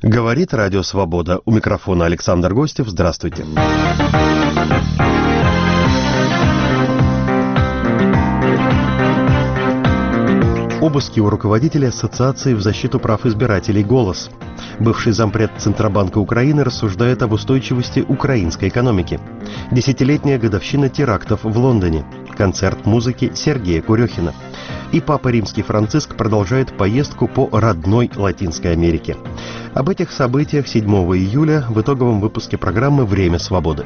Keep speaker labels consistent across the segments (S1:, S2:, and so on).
S1: Говорит Радио Свобода. У микрофона Александр Гостев. Здравствуйте. Обыски у руководителя Ассоциации в защиту прав избирателей «Голос». Бывший зампред Центробанка Украины рассуждает об устойчивости украинской экономики. Десятилетняя годовщина терактов в Лондоне. Концерт музыки Сергея Курехина. И Папа Римский Франциск продолжает поездку по родной Латинской Америке. Об этих событиях 7 июля в итоговом выпуске программы «Время свободы».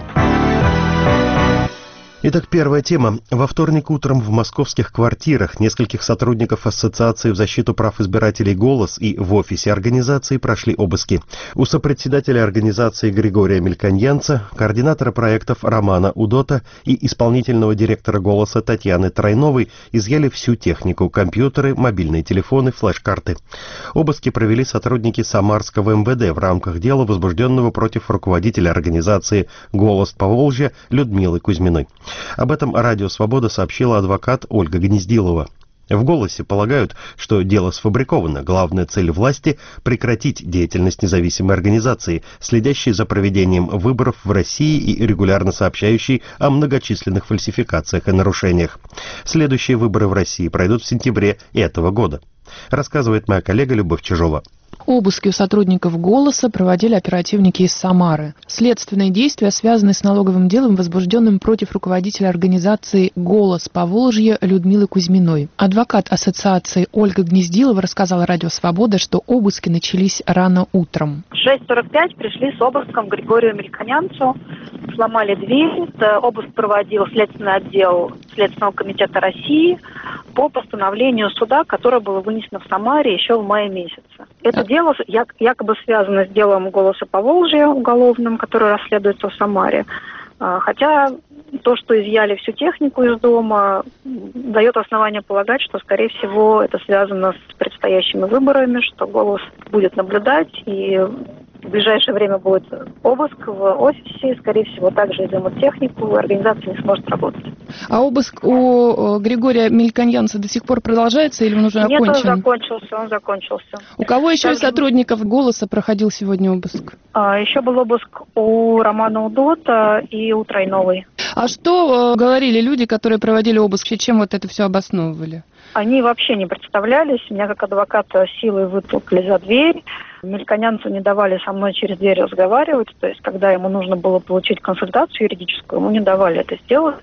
S1: Итак, первая тема. Во вторник утром в московских квартирах нескольких сотрудников Ассоциации в защиту прав избирателей «Голос» и в офисе организации прошли обыски. У сопредседателя организации Григория Мельконьянца, координатора проектов Романа Удота и исполнительного директора «Голоса» Татьяны Тройновой изъяли всю технику: компьютеры, мобильные телефоны, флеш-карты. Обыски провели сотрудники Самарского МВД в рамках дела, возбужденного против руководителя организации «Голос Поволжья» Людмилы Кузьминой. Об этом Радио Свобода сообщила адвокат Ольга Гнездилова. В «Голосе» полагают, что дело сфабриковано. Главная цель власти – прекратить деятельность независимой организации, следящей за проведением выборов в России и регулярно сообщающей о многочисленных фальсификациях и нарушениях. Следующие выборы в России пройдут в сентябре этого года, рассказывает моя коллега Любовь Чижова.
S2: Обыски у сотрудников «Голоса» проводили оперативники из Самары. Следственные действия связаны с налоговым делом, возбужденным против руководителя организации «Голос Поволжья» Людмилы Кузьминой. Адвокат ассоциации Ольга Гнездилова рассказала Радио Свобода, что обыски начались рано утром.
S3: В 6:45 пришли с обыском к Григорию Мельконьянцу, сломали дверь. Обыск проводил Следственный отдел Следственного комитета России по постановлению суда, которое было вынесено в Самаре еще в мае месяце. Это дело якобы связано с делом «Голоса Поволжья» уголовным, которое расследуется в Самаре. Хотя то, что изъяли всю технику из дома, дает основание полагать, что, скорее всего, это связано с предстоящими выборами, что «Голос» будет наблюдать, и в ближайшее время будет обыск в офисе, скорее всего, также изымут технику, организация не сможет работать.
S2: А обыск у Григория Мельконьянца до сих пор продолжается или он уже окончен?
S3: Нет, он закончился.
S2: У кого еще из сотрудников «Голоса» проходил сегодня обыск?
S3: Еще был обыск у Романа Удота и у Тройновой.
S2: А что говорили люди, которые проводили обыск, и чем вот это все обосновывали?
S3: Они вообще не представлялись. Меня как адвоката силой вытолкали за дверь. Мельконьянцу не давали со мной через дверь разговаривать. То есть, когда ему нужно было получить консультацию юридическую, ему не давали это сделать.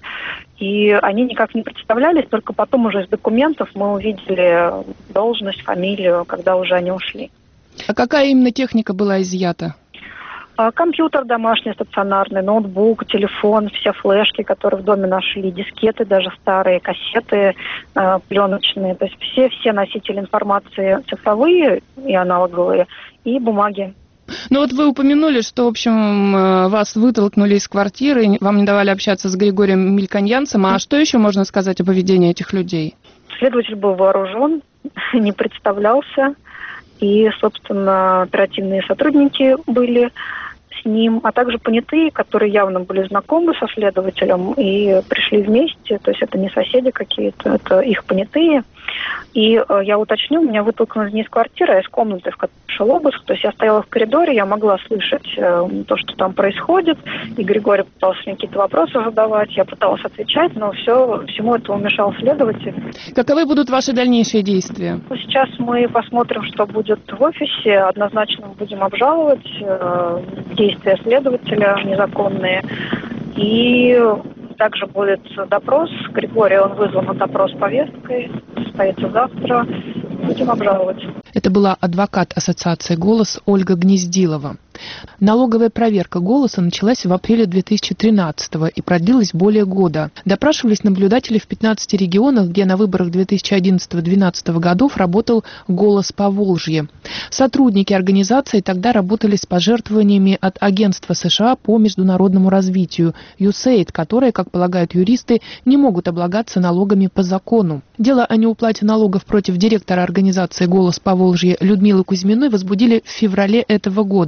S3: И они никак не представлялись. Только потом уже из документов мы увидели должность, фамилию, когда уже они ушли.
S2: А какая именно техника была изъята?
S3: Компьютер домашний, стационарный, ноутбук, телефон, все флешки, которые в доме нашли, дискеты даже старые, кассеты пленочные. То есть все носители информации цифровые и аналоговые, и бумаги.
S2: Ну вот вы упомянули, что, в общем, вас вытолкнули из квартиры, вам не давали общаться с Григорием Мельконьянцем. А что еще можно сказать о поведении этих людей? Следователь
S3: был вооружен, не представлялся. И, собственно, оперативные сотрудники были с ним, а также понятые, которые явно были знакомы со следователем и пришли вместе. То есть это не соседи какие-то, это их понятые. И я уточню, меня вытолкнули не из квартиры, а из комнаты, в которой шел обыск. То есть я стояла в коридоре, я могла слышать то, что там происходит. И Григорий пытался мне какие-то вопросы задавать, я пыталась отвечать, но всему этому мешал следователь.
S2: Каковы будут ваши дальнейшие действия?
S3: Сейчас мы посмотрим, что будет в офисе. Однозначно мы будем обжаловать действия следователя незаконные. И также будет допрос. Григорий, он вызван на допрос повесткой. Состоится завтра. Будем обжаловать.
S2: Это была адвокат Ассоциации «Голос» Ольга Гнездилова. Налоговая проверка «Голоса» началась в апреле 2013-го и продлилась более года. Допрашивались наблюдатели в 15 регионах, где на выборах 2011-2012 годов работал «Голос Поволжья». Сотрудники организации тогда работали с пожертвованиями от Агентства США по международному развитию USAID, которые, как полагают юристы, не могут облагаться налогами по закону. Дело о неуплате налогов против директора организации «Голос Поволжья» Людмилы Кузьминой возбудили в феврале этого года.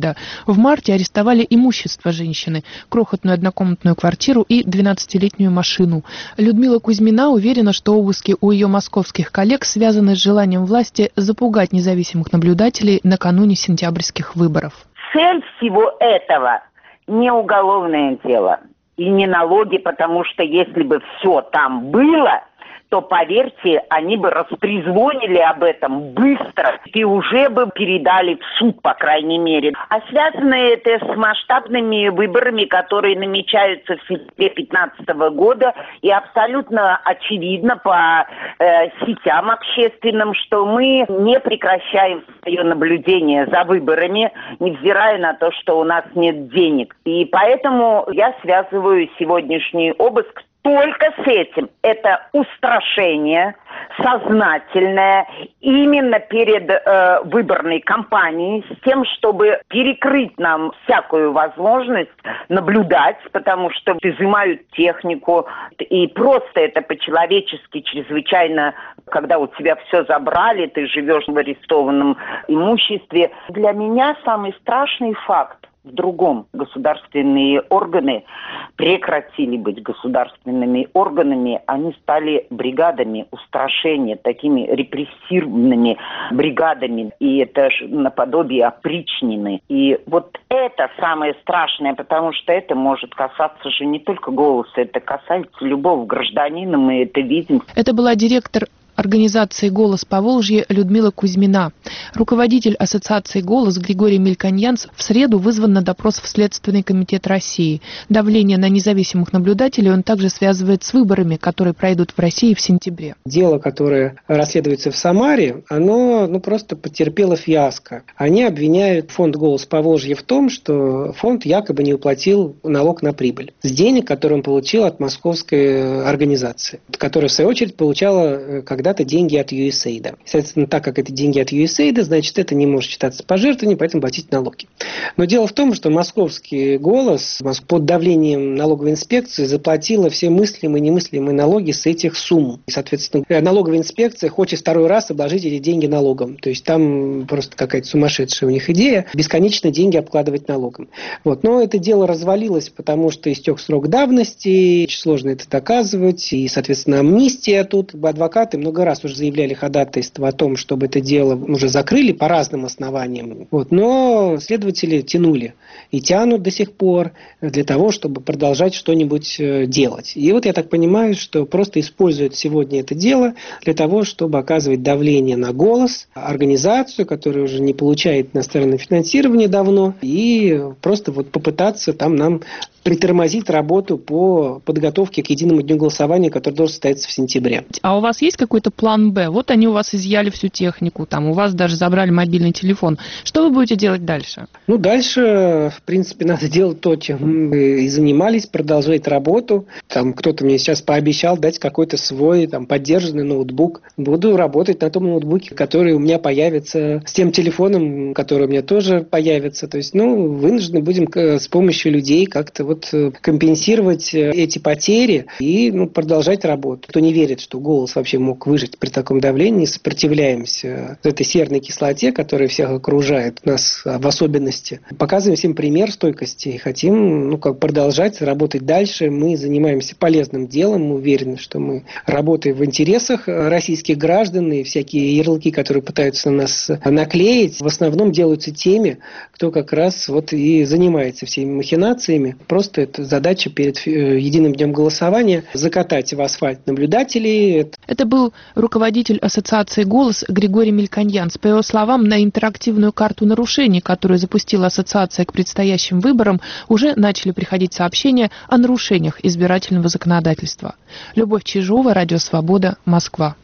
S2: В марте арестовали имущество женщины, крохотную однокомнатную квартиру и 12-летнюю машину. Людмила Кузьмина уверена, что обыски у ее московских коллег связаны с желанием власти запугать независимых наблюдателей накануне сентябрьских выборов.
S4: Цель всего этого не уголовное дело и не налоги, потому что если бы все там было, то, поверьте, они бы растрезвонили об этом быстро и уже бы передали в суд, по крайней мере. А связано это с масштабными выборами, которые намечаются в сентябре 2015 года. И абсолютно очевидно по сетям общественным, что мы не прекращаем свое наблюдение за выборами, невзирая на то, что у нас нет денег. И поэтому я связываю сегодняшний обыск только с этим. Это устрашение сознательное именно перед выборной кампанией с тем, чтобы перекрыть нам всякую возможность наблюдать, потому что изымают технику. И просто это по-человечески чрезвычайно, когда у тебя все забрали, ты живешь в арестованном имуществе. Для меня самый страшный факт в другом. Государственные органы прекратили быть государственными органами, они стали бригадами устрашения, такими репрессивными бригадами, и это наподобие опричнины. И вот это самое страшное, потому что это может касаться же не только голоса, это касается любого гражданина, мы это видим.
S2: Это была директор организации «Голос Поволжья» Людмила Кузьмина. Руководитель ассоциации «Голос» Григорий Мельконьянц в среду вызван на допрос в Следственный комитет России. Давление на независимых наблюдателей он также связывает с выборами, которые пройдут в России в сентябре.
S5: Дело, которое расследуется в Самаре, оно просто потерпело фиаско. Они обвиняют фонд «Голос Поволжья» в том, что фонд якобы не уплатил налог на прибыль с денег, которые он получил от московской организации, которая, в свою очередь, получала когда-то деньги от USAID. Соответственно, так как это деньги от USAID, значит, это не может считаться пожертвованием, поэтому платить налоги. Но дело в том, что московский «Голос» под давлением налоговой инспекции заплатила все мыслимые и немыслимые налоги с этих сумм. И, соответственно, налоговая инспекция хочет второй раз обложить эти деньги налогом. То есть там просто какая-то сумасшедшая у них идея бесконечно деньги обкладывать налогом. Но это дело развалилось, потому что истек срок давности, очень сложно это доказывать, и, соответственно, амнистия тут. Адвокаты много раз уже заявляли ходатайство о том, чтобы это дело уже закрыли по разным основаниям. Но следователи тянули и тянут до сих пор для того, чтобы продолжать что-нибудь делать. И я так понимаю, что просто используют сегодня это дело для того, чтобы оказывать давление на «Голос», организацию, которая уже не получает иностранное финансирование давно, и просто попытаться там нам притормозить работу по подготовке к единому дню голосования, который должен состояться в сентябре.
S2: А у вас есть какой-то план «Б»? Вот они у вас изъяли всю технику, у вас даже забрали мобильный телефон. Что вы будете делать дальше?
S5: Дальше, в принципе, надо делать то, чем мы и занимались, продолжать работу. Кто-то мне сейчас пообещал дать какой-то свой поддержанный ноутбук. Буду работать на том ноутбуке, который у меня появится, с тем телефоном, который у меня тоже появится. То есть, вынуждены будем с помощью людей как-то компенсировать эти потери и продолжать работу. Кто не верит, что «Голос» вообще мог выжить при таком давлении, сопротивляемся этой серной кислоте, которая всех окружает, нас в особенности. Показываем всем пример стойкости и хотим продолжать работать дальше. Мы занимаемся полезным делом, мы уверены, что мы работаем в интересах российских граждан, и всякие ярлыки, которые пытаются на нас наклеить, в основном делаются теми, кто как раз и занимается всеми махинациями. Просто это задача перед единым днем голосования – закатать в асфальт наблюдателей.
S2: Это был руководитель ассоциации «Голос» Григорий Мельконьянц. По его словам, на интерактивную карту нарушений, которую запустила ассоциация к предстоящим выборам, уже начали приходить сообщения о нарушениях избирательного законодательства. Любовь Чижова, Радио Свобода, Москва.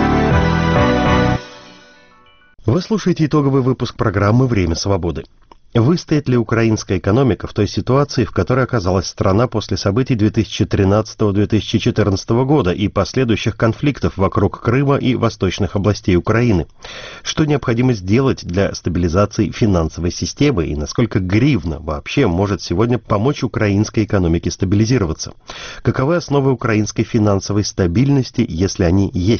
S1: Вы слушаете итоговый выпуск программы «Время свободы». Выстоит ли украинская экономика в той ситуации, в которой оказалась страна после событий 2013-2014 года и последующих конфликтов вокруг Крыма и восточных областей Украины? Что необходимо сделать для стабилизации финансовой системы и насколько гривна вообще может сегодня помочь украинской экономике стабилизироваться? Каковы основы украинской финансовой стабильности, если они есть?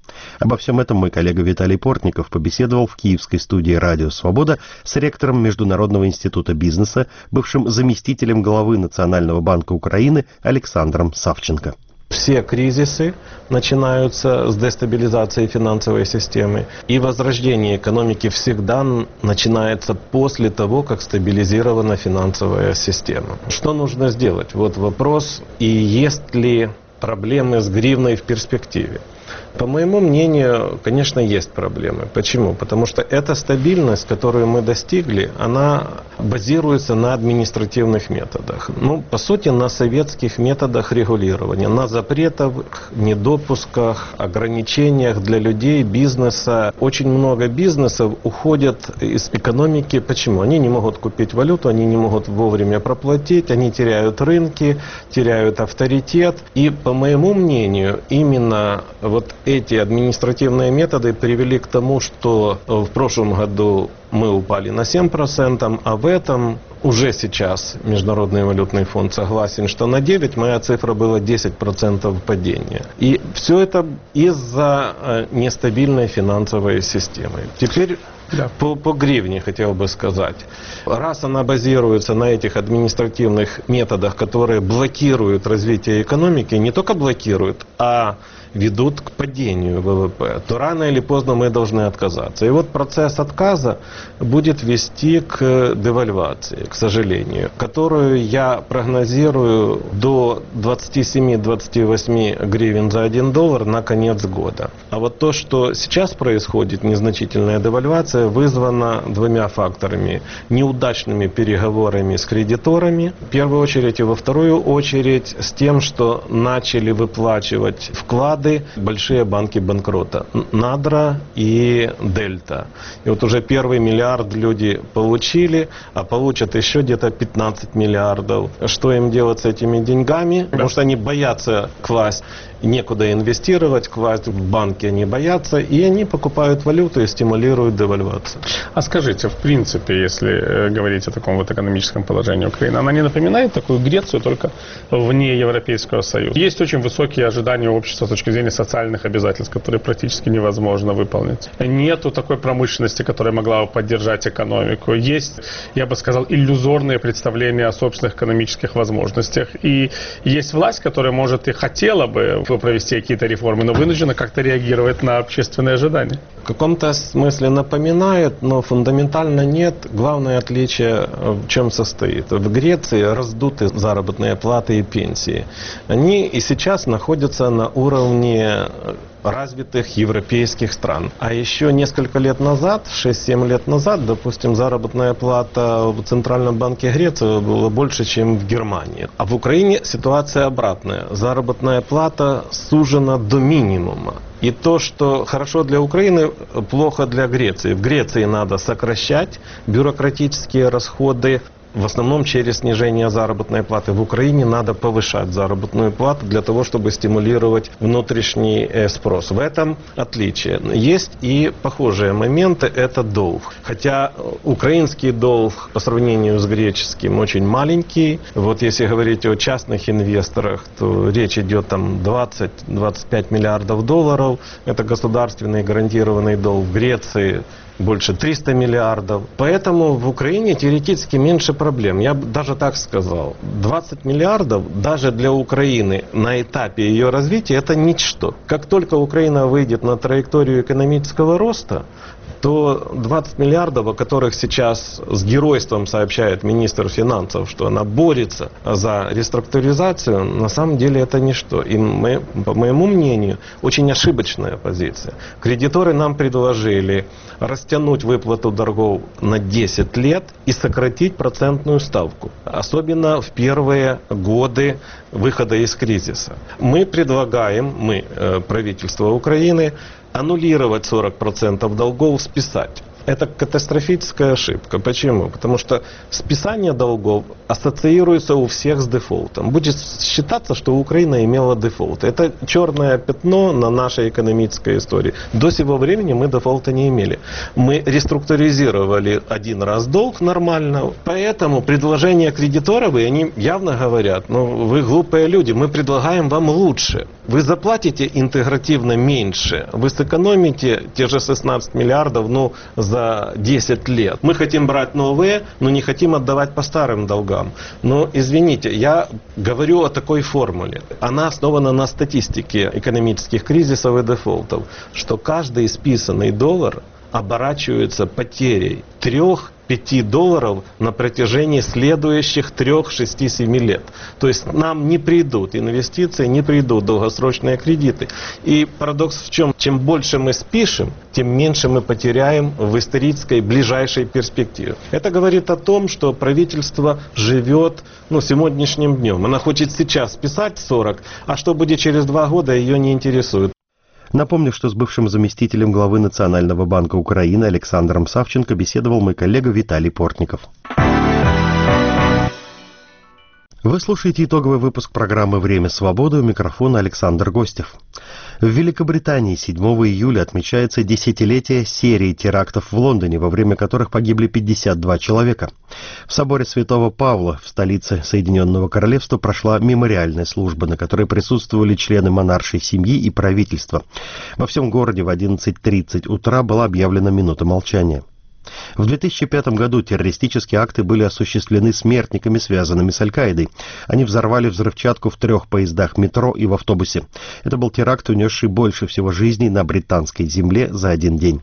S1: Обо всем этом мой коллега Виталий Портников побеседовал в киевской студии «Радио Свобода» с ректором Международного института бизнеса, бывшим заместителем главы Национального банка Украины Александром Савченко.
S6: Все кризисы начинаются с дестабилизации финансовой системы, и возрождение экономики всегда начинается после того, как стабилизирована финансовая система. Что нужно сделать? Вот вопрос, и есть ли проблемы с гривной в перспективе? По моему мнению, конечно, есть проблемы. Почему? Потому что эта стабильность, которую мы достигли, она базируется на административных методах. По сути, на советских методах регулирования, на запретах, недопусках, ограничениях для людей, бизнеса. Очень много бизнесов уходят из экономики. Почему? Они не могут купить валюту, они не могут вовремя проплатить, они теряют рынки, теряют авторитет. И, по моему мнению, именно вот эти административные методы привели к тому, что в прошлом году мы упали на 7%, а в этом уже сейчас Международный валютный фонд согласен, что на 9%, моя цифра была 10% падения. И все это из-за нестабильной финансовой системы. Теперь по гривне хотел бы сказать. Раз она базируется на этих административных методах, которые блокируют развитие экономики, не только блокируют, а ведут к падению ВВП, то рано или поздно мы должны отказаться. И вот процесс отказа будет вести к девальвации, к сожалению, которую я прогнозирую до 27-28 гривен за $1 на конец года. А вот то, что сейчас происходит, незначительная девальвация, вызвана двумя факторами. Неудачными переговорами с кредиторами, в первую очередь, и во вторую очередь с тем, что начали выплачивать вклады большие банки банкрота. Надра и Дельта. И вот уже первый миллиард люди получили, а получат еще где-то 15 миллиардов. Что им делать с этими деньгами? Потому что они боятся класть, некуда инвестировать, класть в банки они боятся, и они покупают валюту и стимулируют девальвацию.
S7: А скажите, в принципе, если говорить о таком вот экономическом положении Украины, она не напоминает такую Грецию, только вне Европейского Союза? Есть очень высокие ожидания общества с точки зрения социальных обязательств, которые практически невозможно выполнить. Нету такой промышленности, которая могла бы поддержать экономику. Есть, я бы сказал, иллюзорные представления о собственных экономических возможностях. И есть власть, которая, может, и хотела бы провести какие-то реформы, но вынуждена как-то реагировать на общественные ожидания.
S6: В каком-то смысле напоминает, но фундаментально нет. Главное отличие в чем состоит? В Греции раздуты заработные платы и пенсии. Они и сейчас находятся на уровне развитых европейских стран. А еще несколько лет назад, 6-7 лет назад, допустим, заработная плата в Центральном банке Греции была больше, чем в Германии. А в Украине ситуация обратная. Заработная плата сужена до минимума. И то, что хорошо для Украины, плохо для Греции. В Греции надо сокращать бюрократические расходы, в основном через снижение заработной платы. В Украине надо повышать заработную плату для того, чтобы стимулировать внутренний спрос. В этом отличие. Есть и похожие моменты, это долг. Хотя украинский долг по сравнению с греческим очень маленький. Вот если говорить о частных инвесторах, то речь идет там 20-25 миллиардов долларов. Это государственный гарантированный долг. В Греции больше 300 миллиардов. Поэтому в Украине теоретически меньше проблем. Я бы даже так сказал. 20 миллиардов даже для Украины на этапе ее развития это ничто. Как только Украина выйдет на траекторию экономического роста, то 20 миллиардов, о которых сейчас с геройством сообщает министр финансов, что она борется за реструктуризацию, на самом деле это ничто. И по моему мнению, очень ошибочная позиция. Кредиторы нам предложили растянуть выплату долгов на 10 лет и сократить процентную ставку. Особенно в первые годы выхода из кризиса. Мы предлагаем, правительство Украины, аннулировать 40% долгов, списать. Это катастрофическая ошибка. Почему? Потому что списание долгов ассоциируется у всех с дефолтом. Будет считаться, что Украина имела дефолт. Это черное пятно на нашей экономической истории. До сего времени мы дефолта не имели. Мы реструктуризировали один раз долг нормально, поэтому предложения кредиторов, и они явно говорят, ну вы глупые люди, мы предлагаем вам лучше. Вы заплатите интегративно меньше, вы сэкономите те же 16 миллиардов, за 10 лет. Мы хотим брать новые, но не хотим отдавать по старым долгам. Но, извините, я говорю о такой формуле. Она основана на статистике экономических кризисов и дефолтов, что каждый списанный доллар оборачивается потерей 3-5 долларов на протяжении следующих 3, 6, 7 лет. То есть нам не придут инвестиции, не придут долгосрочные кредиты. И парадокс в чем? Чем больше мы спишем, тем меньше мы потеряем в исторической ближайшей перспективе. Это говорит о том, что правительство живет сегодняшним днем. Она хочет сейчас списать 40, а что будет через 2 года, ее не интересует.
S1: Напомню, что с бывшим заместителем главы Национального банка Украины Александром Савченко беседовал мой коллега Виталий Портников. Вы слушаете итоговый выпуск программы «Время свободы», у микрофона Александр Гостев. В Великобритании 7 июля отмечается десятилетие серии терактов в Лондоне, во время которых погибли 52 человека. В соборе Святого Павла в столице Соединенного Королевства прошла мемориальная служба, на которой присутствовали члены монаршей семьи и правительства. Во всем городе в 11:30 утра была объявлена минута молчания. В 2005 году террористические акты были осуществлены смертниками, связанными с Аль-Каидой. Они взорвали взрывчатку в 3 поездах метро и в автобусе. Это был теракт, унесший больше всего жизней на британской земле за один день.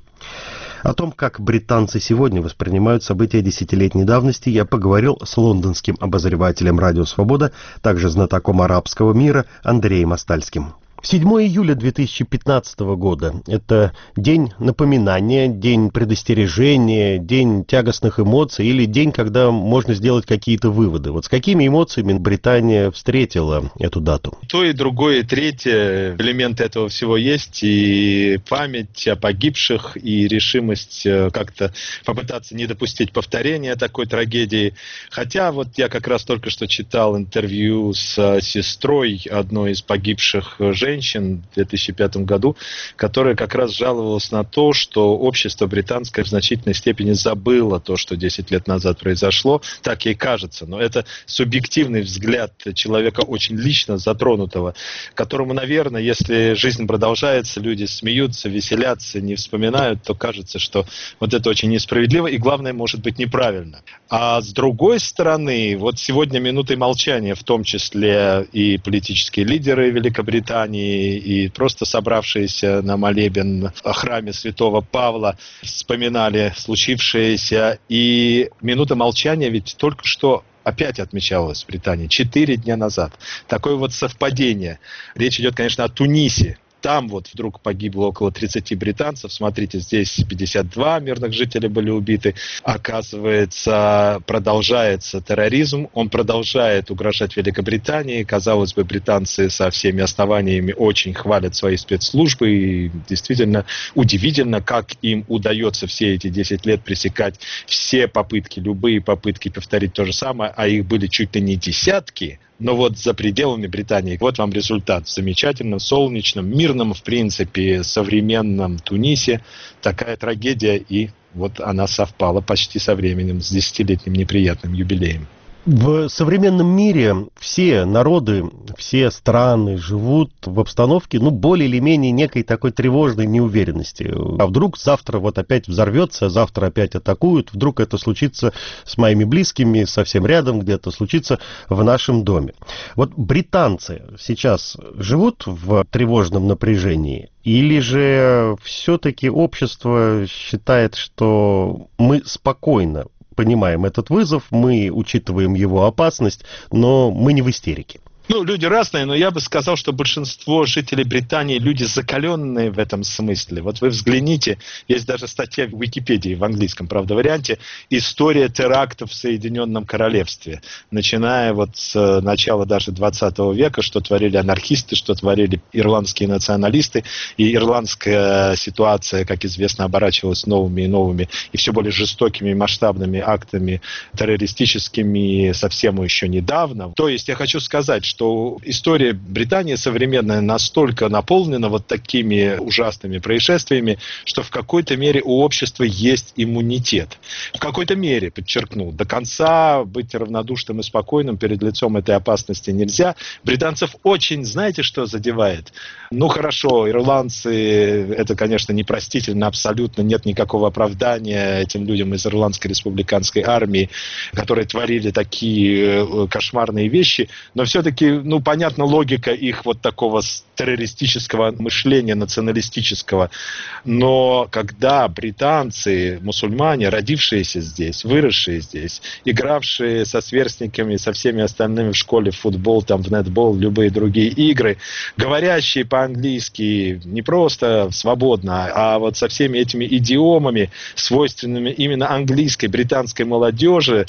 S1: О том, как британцы сегодня воспринимают события десятилетней давности, я поговорил с лондонским обозревателем «Радио Свобода», также знатоком арабского мира Андреем Остальским. 7 июля 2015 года – это день напоминания, день предостережения, день тягостных эмоций или день, когда можно сделать какие-то выводы. Вот с какими эмоциями Британия встретила эту дату?
S8: То и другое, и третье. Элементы этого всего есть. И память о погибших, и решимость как-то попытаться не допустить повторения такой трагедии. Хотя вот я как раз только что читал интервью с сестрой одной из погибших женщин в 2005 году, которая как раз жаловалась на то, что общество британское в значительной степени забыло то, что 10 лет назад произошло. Так ей кажется. Но это субъективный взгляд человека, очень лично затронутого, которому, наверное, если жизнь продолжается, люди смеются, веселятся, не вспоминают, то кажется, что вот это очень несправедливо и, главное, может быть неправильно. А с другой стороны, вот сегодня минутой молчания, в том числе и политические лидеры Великобритании, и просто собравшиеся на молебен в храме Святого Павла вспоминали случившееся. И минута молчания ведь только что опять отмечалась в Британии 4 дня назад. Такое вот совпадение. Речь идет, конечно, о Тунисе. Там вот вдруг погибло около 30 британцев. Смотрите, здесь 52 мирных жителей были убиты. Оказывается, продолжается терроризм. Он продолжает угрожать Великобритании. Казалось бы, британцы со всеми основаниями очень хвалят свои спецслужбы. И действительно удивительно, как им удается все эти 10 лет пресекать все попытки, любые попытки повторить то же самое. А их были чуть ли не десятки. Но вот за пределами Британии, вот вам результат. В замечательном, солнечном, мирном, в принципе, современном Тунисе такая трагедия, и вот она совпала почти со временем, с 10-летним неприятным юбилеем.
S1: В современном мире все народы, все страны живут в обстановке, более или менее некой такой тревожной неуверенности. А вдруг завтра вот опять взорвется, завтра опять атакуют, вдруг это случится с моими близкими, совсем рядом где-то случится в нашем доме. Вот британцы сейчас живут в тревожном напряжении? Или же все-таки общество считает, что мы спокойно понимаем этот вызов, мы учитываем его опасность, но мы не в истерике?
S8: Люди разные, но я бы сказал, что большинство жителей Британии люди закаленные в этом смысле. Вот вы взгляните, есть даже статья в Википедии в английском, правда, варианте, «История терактов в Соединенном Королевстве», начиная вот с начала даже 20 века, что творили анархисты, что творили ирландские националисты, и ирландская ситуация, как известно, оборачивалась новыми и новыми, и все более жестокими и масштабными актами террористическими совсем еще недавно. То есть я хочу сказать, что история Британии современная настолько наполнена вот такими ужасными происшествиями, что в какой-то мере у общества есть иммунитет. В какой-то мере, подчеркну, до конца быть равнодушным и спокойным перед лицом этой опасности нельзя. Британцев очень, знаете, что задевает? Хорошо, ирландцы, это, конечно, непростительно, абсолютно нет никакого оправдания этим людям из Ирландской республиканской армии, которые творили такие кошмарные вещи, но все-таки понятна логика их вот такого террористического мышления, националистического. Но когда британцы, мусульмане, родившиеся здесь, выросшие здесь, игравшие со сверстниками, со всеми остальными в школе в футбол, в нетбол, любые другие игры, говорящие по-английски не просто свободно, а вот со всеми этими идиомами, свойственными именно английской, британской молодежи,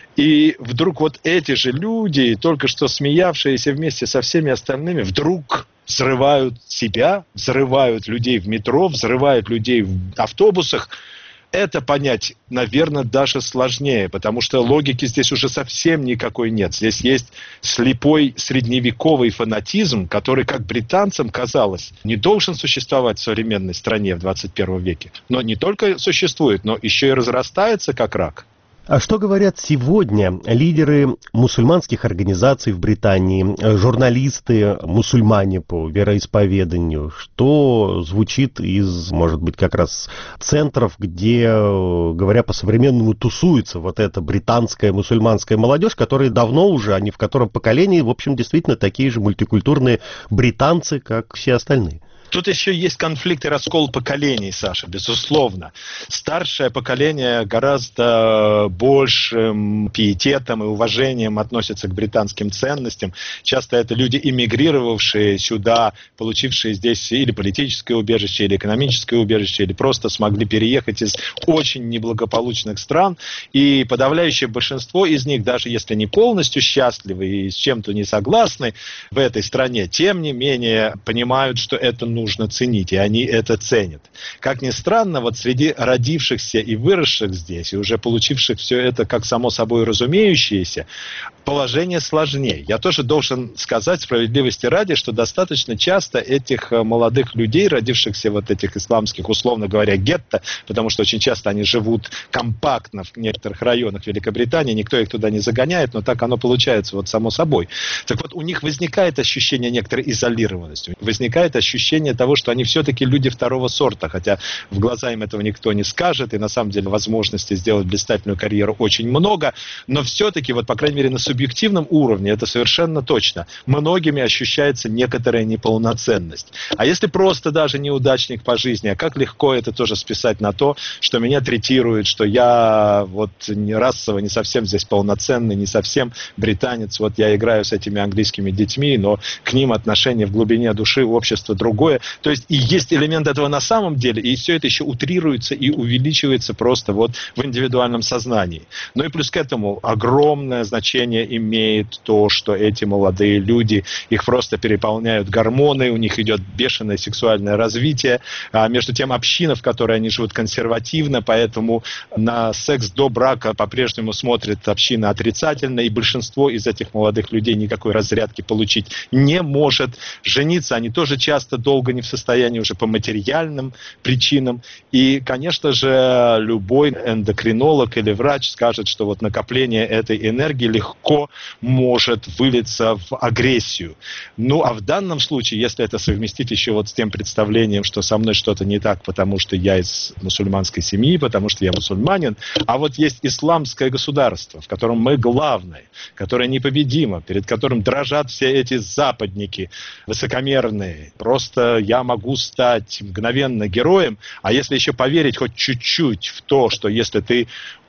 S8: и вдруг вот эти же люди, только что смеявшиеся вместе со всеми остальными, вдруг взрывают себя, взрывают людей в метро, взрывают людей в автобусах. Это понять, наверное, даже сложнее, потому что логики здесь уже совсем никакой нет. Здесь есть слепой средневековый фанатизм, который, как британцам казалось, не должен существовать в современной стране в 21 веке. Но не только существует, но еще и разрастается как рак.
S1: А что говорят сегодня лидеры мусульманских организаций в Британии, журналисты, мусульмане по вероисповеданию? Что звучит из, может быть, как раз центров, где, говоря по-современному, тусуется вот эта британская мусульманская молодежь, которая давно уже, они в котором поколении, в общем, действительно такие же мультикультурные британцы, как все остальные?
S8: Тут еще есть конфликт и раскол поколений, Саша, безусловно. Старшее поколение гораздо большим пиететом и уважением относится к британским ценностям. Часто это люди, эмигрировавшие сюда, получившие здесь или политическое убежище, или экономическое убежище, или просто смогли переехать из очень неблагополучных стран. И подавляющее большинство из них, даже если не полностью счастливы и с чем-то не согласны в этой стране, тем не менее понимают, что это нужно ценить, и они это ценят. Как ни странно, вот среди родившихся и выросших здесь, и уже получивших все это как само собой разумеющееся, положение сложнее. Я тоже должен сказать справедливости ради, что достаточно часто этих молодых людей, родившихся вот этих исламских, условно говоря, гетто, потому что очень часто они живут компактно в некоторых районах Великобритании, никто их туда не загоняет, но так оно получается вот само собой. Так вот, у них возникает ощущение некоторой изолированности, возникает ощущение того, что они все-таки люди второго сорта, хотя в глаза им этого никто не скажет, и на самом деле возможностей сделать блистательную карьеру очень много, но все-таки, вот по крайней мере на субъективном уровне, это совершенно точно, многими ощущается некоторая неполноценность. А если просто даже неудачник по жизни, а как легко это тоже списать на то, что меня третируют, что я вот расово не совсем здесь полноценный, не совсем британец, вот я играю с этими английскими детьми, но к ним отношение в глубине души у общества другое. То есть и есть элемент этого на самом деле, и все это еще утрируется и увеличивается просто вот в индивидуальном сознании. Ну и плюс к этому огромное значение имеет то, что эти молодые люди, их просто переполняют гормоны, у них идет бешеное сексуальное развитие, а между тем община, в которой они живут, консервативна, поэтому на секс до брака по-прежнему смотрит община отрицательно, и большинство из этих молодых людей никакой разрядки получить не может. Жениться они тоже часто долго не в состоянии уже по материальным причинам. И, конечно же, любой эндокринолог или врач скажет, что вот накопление этой энергии легко может вылиться в агрессию. Ну, а в данном случае, если это совместить еще вот с тем представлением, что со мной что-то не так, потому что я из мусульманской семьи, потому что я мусульманин, а вот есть исламское государство, в котором мы главные, которое непобедимо, перед которым дрожат все эти западники высокомерные. Просто я могу стать мгновенно героем, а если еще поверить хоть чуть-чуть в то, что если ты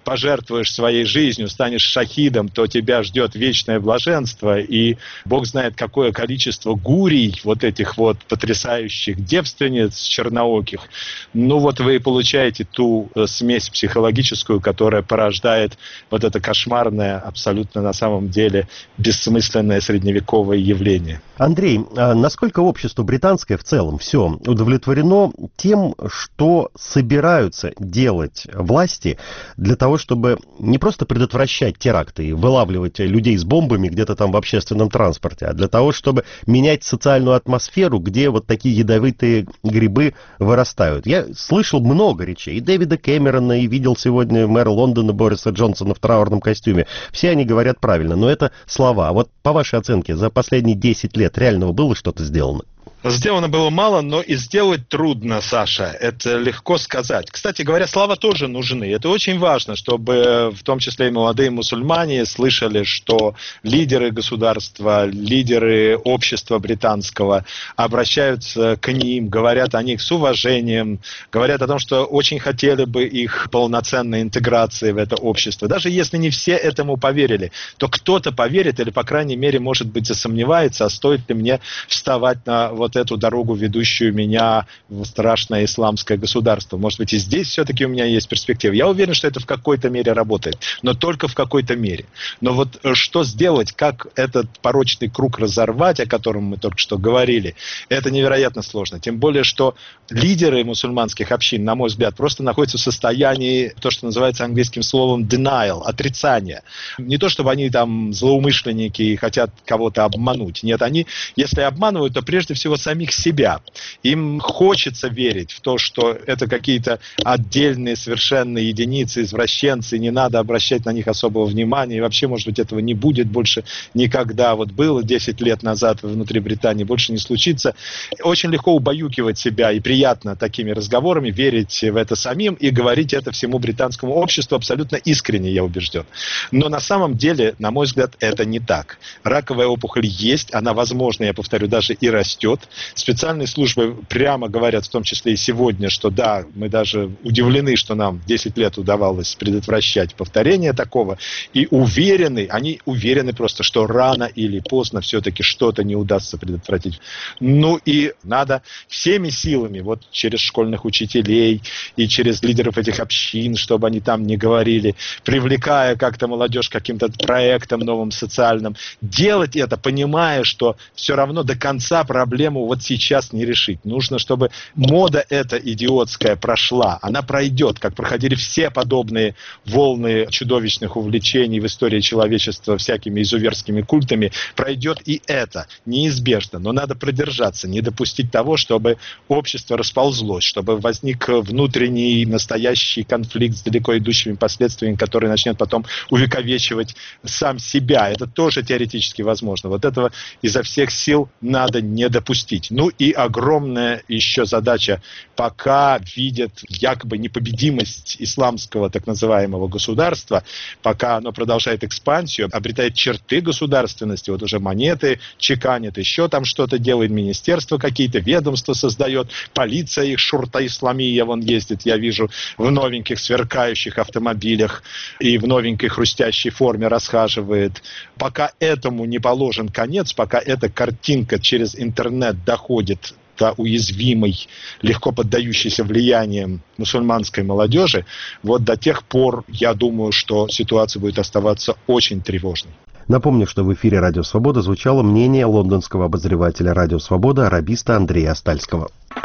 S8: пожертвуешь своей жизнью, станешь шахидом, то тебя ждет вечное блаженство, и Бог знает, какое количество гурий, вот этих вот потрясающих девственниц чернооких, ну вот вы и получаете ту смесь психологическую, которая порождает вот это кошмарное, абсолютно на самом деле бессмысленное средневековое явление.
S1: Андрей, насколько общество британское в целом все удовлетворено тем, что собираются делать власти для того, чтобы не просто предотвращать теракты и вылавливать людей с бомбами где-то там в общественном транспорте, а для того, чтобы менять социальную атмосферу, где вот такие ядовитые грибы вырастают? Я слышал много речей, и Дэвида Кэмерона, и видел сегодня мэра Лондона Бориса Джонсона в траурном костюме. Все они говорят правильно, но это слова. А вот по вашей оценке, за последние 10 лет реального было что-то сделано?
S8: Сделано было мало, но и сделать трудно, Саша. Это легко сказать. Кстати говоря, слова тоже нужны. Это очень важно, чтобы в том числе и молодые мусульмане слышали, что лидеры государства, лидеры общества британского обращаются к ним, говорят о них с уважением, говорят о том, что очень хотели бы их полноценной интеграции в это общество. Даже если не все этому поверили, то кто-то поверит или, по крайней мере, может быть, засомневается, а стоит ли мне вставать на вот эту дорогу, ведущую меня в страшное исламское государство. Может быть, и здесь все-таки у меня есть перспектива. Я уверен, что это в какой-то мере работает, но только в какой-то мере. Но вот что сделать, как этот порочный круг разорвать, о котором мы только что говорили, это невероятно сложно. Тем более, что лидеры мусульманских общин, на мой взгляд, просто находятся в состоянии, то, что называется английским словом denial, отрицания. Не то, чтобы они там злоумышленники и хотят кого-то обмануть. Нет, они, если обманывают, то прежде всего самих себя. Им хочется верить в то, что это какие-то отдельные совершенно единицы, извращенцы, не надо обращать на них особого внимания, и вообще, может быть, этого не будет больше никогда. Вот было 10 лет назад внутри Британии, больше не случится. Очень легко убаюкивать себя, и приятно такими разговорами верить в это самим и говорить это всему британскому обществу абсолютно искренне, я убежден. Но на самом деле, на мой взгляд, это не так. Раковая опухоль есть, она, возможно, я повторю, даже и растет. Специальные службы прямо говорят, в том числе и сегодня, что да, мы даже удивлены, что нам 10 лет удавалось предотвращать повторение такого. И уверены, они уверены просто, что рано или поздно все-таки что-то не удастся предотвратить. Ну и надо всеми силами, вот через школьных учителей и через лидеров этих общин, чтобы они там не говорили, привлекая как-то молодежь к каким-то проектам новым социальным, делать это, понимая, что все равно до конца проблему вот сейчас не решить. Нужно, чтобы мода эта идиотская прошла. Она пройдет, как проходили все подобные волны чудовищных увлечений в истории человечества всякими изуверскими культами. Пройдет и это. Неизбежно. Но надо продержаться, не допустить того, чтобы общество расползлось, чтобы возник внутренний настоящий конфликт с далеко идущими последствиями, который начнет потом увековечивать сам себя. Это тоже теоретически возможно. Вот этого изо всех сил надо не допустить. Ну и огромная еще задача, пока видят якобы непобедимость исламского так называемого государства, пока оно продолжает экспансию, обретает черты государственности, вот уже монеты чеканит, еще там что-то делает, министерство какие-то, ведомства создает, полиция их, шурта исламия, вон ездит, я вижу, в новеньких сверкающих автомобилях и в новенькой хрустящей форме расхаживает. Пока этому не положен конец, пока эта картинка через интернет доходит до уязвимой, легко поддающейся влиянием мусульманской молодежи, вот до тех пор, я думаю, что ситуация будет оставаться очень тревожной.
S1: Напомню, что в эфире «Радио Свобода» звучало мнение лондонского обозревателя «Радио Свобода» арабиста Андрея Остальского.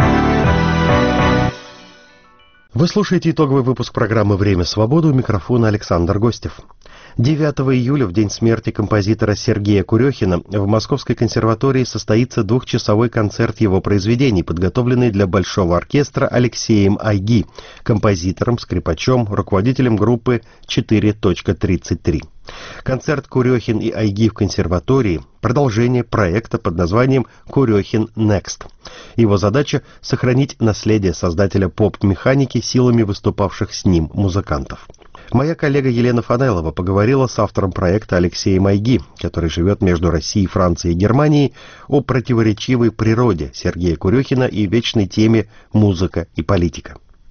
S1: Вы слушаете итоговый выпуск программы «Время свободы», у микрофона Александр Гостев. 9 июля, в день смерти композитора Сергея Курехина, в Московской консерватории состоится двухчасовой концерт его произведений, подготовленный для большого оркестра Алексеем Айги, композитором, скрипачом, руководителем группы 4.33. Концерт «Курехин и Айги» в консерватории – продолжение проекта под названием «Курехин Next». Его задача – сохранить наследие создателя поп-механики силами выступавших с ним музыкантов. Моя коллега Елена Фанайлова поговорила с автором проекта Алексеем Айги, который живет между Россией, Францией и Германией, о противоречивой природе Сергея Курехина и вечной теме «музыка и политика».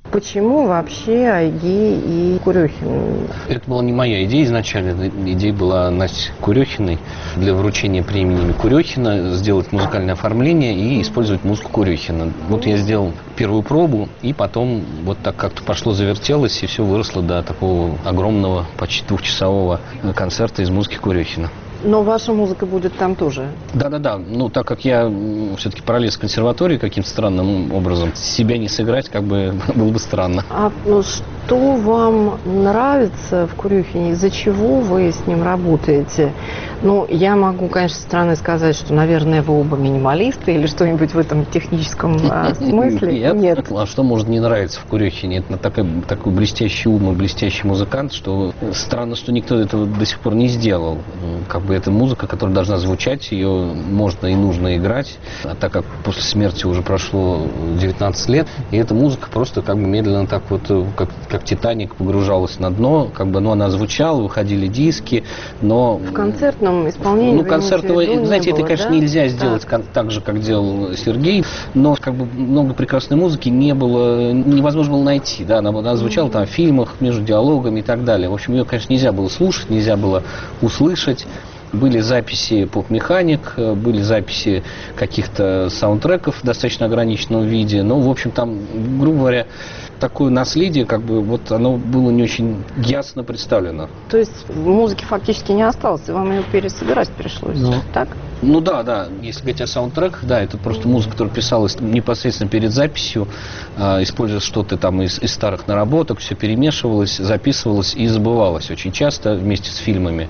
S9: Почему вообще Айги и Курехин?
S10: Это была не моя идея изначально. Идея была Насти Курехиной для вручения премии Курехина сделать музыкальное оформление и использовать музыку Курехина. Вот я сделал первую пробу, и потом вот так как-то пошло, завертелось, и все выросло до такого огромного, почти 2-часового концерта из музыки Курехина.
S9: Но ваша музыка будет там тоже?
S10: Да. Ну, так как я все-таки параллель с консерваторией каким-то странным образом, себя не сыграть как бы было бы странно.
S9: А что вам нравится в Курехине? Из-за чего вы с ним работаете? Ну, я могу, конечно, со стороны сказать, что, наверное, вы оба минималисты или что-нибудь в этом техническом смысле.
S10: Нет. А что может не нравиться в Курехине? Это такой блестящий ум и блестящий музыкант, что странно, что никто этого до сих пор не сделал. Как бы это музыка, которая должна звучать, ее можно и нужно играть. А так как после смерти уже прошло 19 лет, и эта музыка просто как бы медленно так вот, как «Титаник» погружалась на дно, как бы, она звучала, выходили диски, но...
S9: В концертном исполнении
S10: концертного, знаете, это, конечно, нельзя сделать так же, как делал Сергей, но как бы много прекрасной музыки невозможно было найти, да, она звучала там в фильмах, между диалогами и так далее. В общем, ее, конечно, нельзя было слушать, нельзя было услышать. Были записи поп-механик, были записи каких-то саундтреков в достаточно ограниченном виде. Но, в общем, там, грубо говоря, такое наследие, как бы, вот оно было не очень ясно представлено.
S9: То есть музыки фактически не осталось, и вам ее пересобирать пришлось, так?
S10: Ну да. Если говорить о саундтреках, да, это просто музыка, которая писалась непосредственно перед записью, используя что-то там из старых наработок, все перемешивалось, записывалось и забывалось очень часто вместе с фильмами.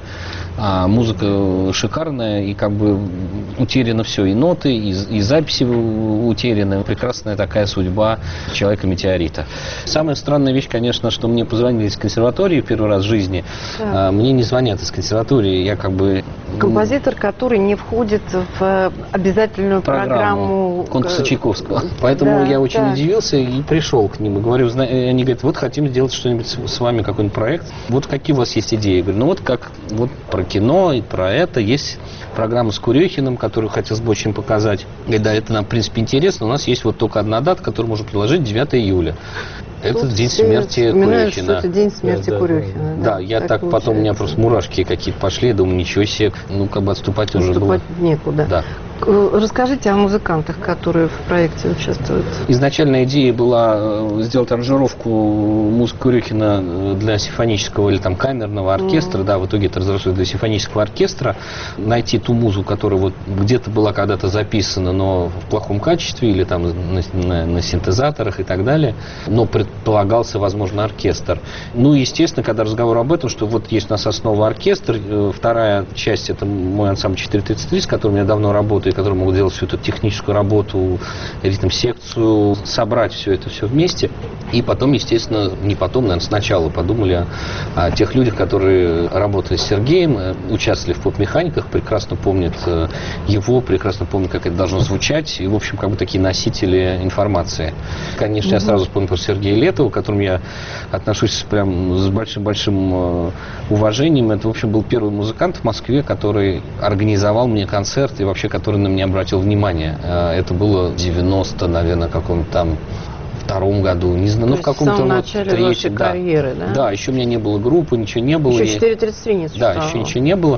S10: А музыка шикарная, и как бы утеряно все, и ноты, и записи утеряны. Прекрасная такая судьба человека-метеорита. Самая странная вещь, конечно, что мне позвонили из консерватории в первый раз в жизни. Да. Мне не звонят из консерватории, я как бы...
S9: Композитор, который не входит в обязательную программу
S10: конкурса Чайковского. Поэтому я очень удивился и пришел к ним. И говорю, они говорят, вот хотим сделать что-нибудь с вами, какой-нибудь проект. Вот какие у вас есть идеи? Я говорю, ну вот как вот про кино и про это. Есть программа с Курехиным, которую хотелось бы очень показать. И да, это нам, в принципе, интересно. У нас есть вот только одна дата, которую можно приложить, 9 июля. Это день смерти Курехина.
S9: Это день смерти Курехина.
S10: Да, я так потом, у меня просто мурашки какие-то пошли. Я думаю, ничего себе, как бы отступать уже было.
S9: Некуда.
S10: Да.
S9: Расскажите о музыкантах, которые в проекте участвуют.
S10: Изначальная идея была сделать аранжировку музыки Курехина для симфонического или там камерного оркестра. Да, в итоге это разработали для симфонического оркестра. Найти ту музыку, которая вот где-то была когда-то записана, но в плохом качестве, или там на синтезаторах и так далее. Но предполагался, возможно, оркестр. Ну, естественно, когда разговор об этом, что вот есть у нас основа оркестр, вторая часть — это мой ансамбль 433, с которым я давно работаю, которые могут делать всю эту техническую работу, ритм-секцию, собрать все это все вместе. И потом, естественно, не потом, наверное, сначала подумали о тех людях, которые работали с Сергеем, участвовали в поп-механиках, прекрасно помнят его, прекрасно помнят, как это должно звучать, и, в общем, как бы такие носители информации. Конечно, я сразу вспомнил про Сергея Летова, к которому я отношусь прям с большим-большим уважением. Это, в общем, был первый музыкант в Москве, который организовал мне концерт и вообще, который на меня обратил внимание. Это было в 90, наверное, каком-то там втором году, не знаю, ну в каком-то вот третьем.
S9: Карьеры, да?
S10: Да, еще у меня не было группы, ничего не было.
S9: Еще 433 не существовало.
S10: Да, еще ничего не было.